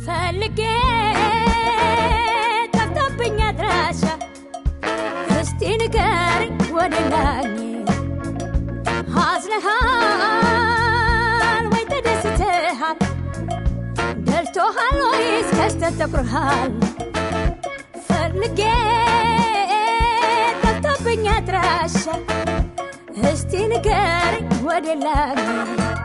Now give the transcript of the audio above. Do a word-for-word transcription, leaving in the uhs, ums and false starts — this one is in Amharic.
ፈልጌ ጠፍቶብኝ አድራሻ እስቲ ንገረኝ ወደላኝ አዝነሃል ወይ ተደስተሃል ደልቶሃል ወይስ ከስተተኩርሃል ፈልጌ ጠፍቶብኝ አድራሻ እስቲ ንገረኝ ወደላኝ